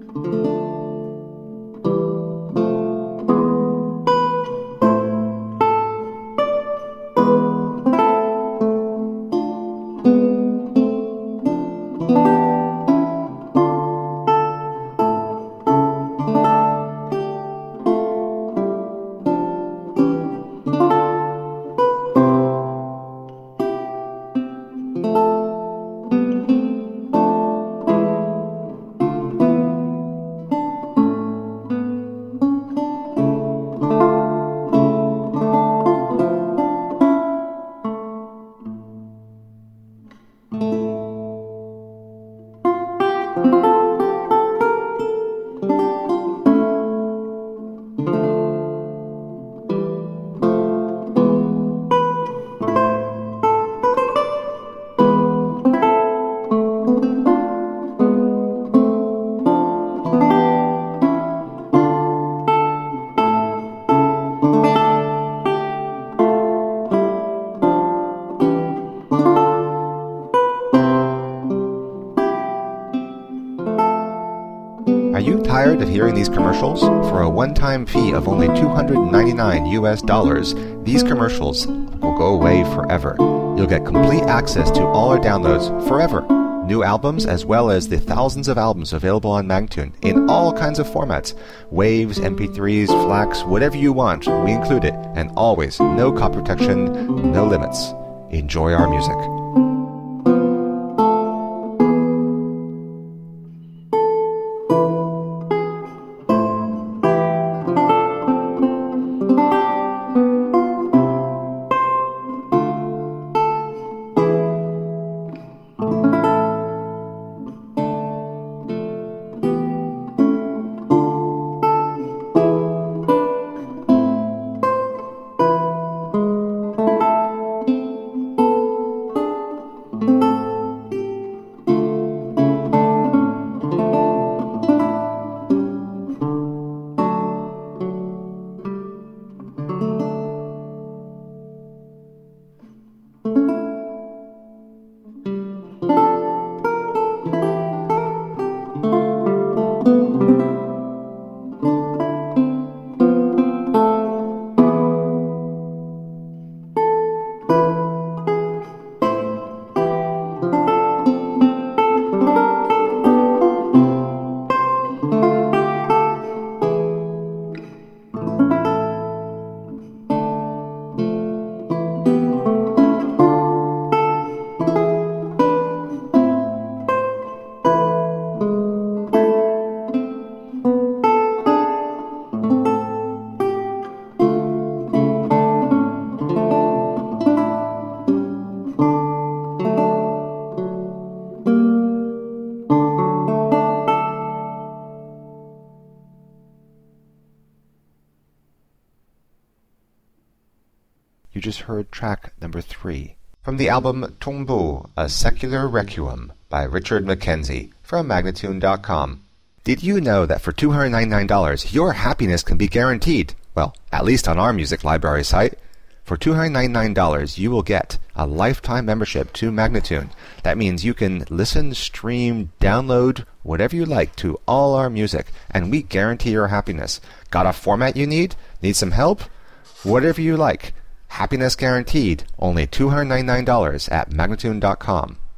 Are you tired of hearing these commercials? For a one-time fee of only $299, these commercials will go away forever. You'll get complete access to all our downloads forever. New albums as well as the thousands of albums available on Magnatune in all kinds of formats. Waves, MP3s, FLACs, whatever you want, we include it. And always, no copy protection, no limits. Enjoy our music. You just heard track number 3 from the album Tombeau, A Secular Requiem by Richard Mackenzie from Magnatune.com. Did you know that for $299 your happiness can be guaranteed? Well, at least on our music library site. For $299 you will get a lifetime membership to Magnatune. That means you can listen, stream, download, whatever you like to all our music, and we guarantee your happiness. Got a format you need? Need some help? Whatever you like. Happiness guaranteed. Only $299 at Magnatune.com.